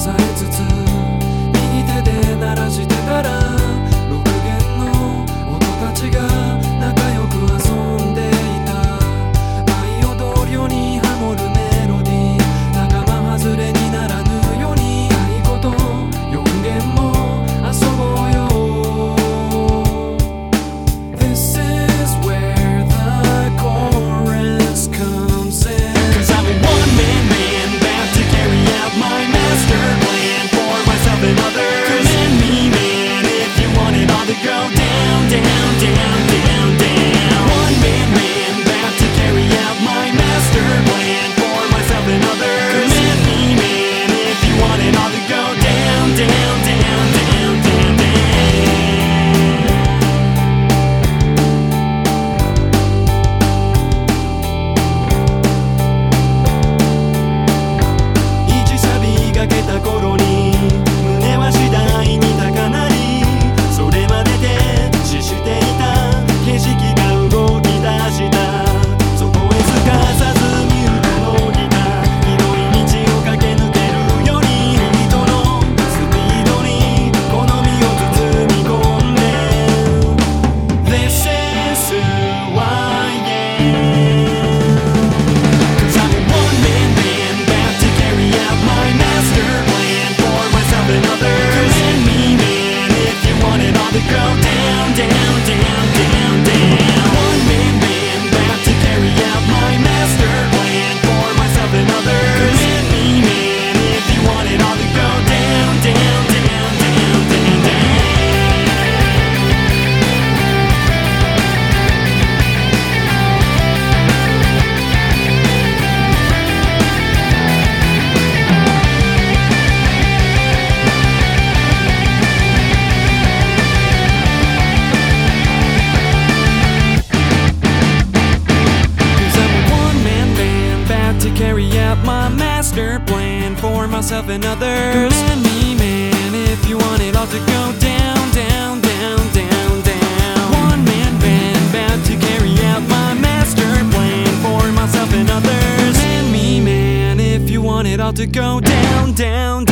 えつつ右手で鳴らしてたら6弦の音たちが仲良く遊んでいた。舞い踊るようにハモるメロディー、仲間外れにならぬように太鼓と4弦も遊ぼうよ。 This is where the chorus comes in. Cause I'm a one-man man about to carry out my master plan for myself and others. Command me, man, if you want it all to go down, down, down, down, down. One-man man about to carry out my master plan for myself and others. Command me, man, if you want it all to go down, down, down, down, down, down.1サビがけた頃に胸は次第に高鳴り、それまで停止していた景色が動き出した。そこへすかさずミュートのギター、広い道を駆け抜けるより人のスピードに好みを包み込んで This is who I am. Cause I'm a one-man man about to carry out my master plan for myself and others. Command me, man, if you want it all to go down, down, down, down, down. One-man man about to carry out my master plan for myself and others. Command me, man, if you want it all to go down, down, down, down, down, down. Carry out my master plan for myself and others. Command me, man, if you want it all to go down, down, down, down, down. One man band about to carry out my master plan for myself and others. Command me, man, if you want it all to go down, down,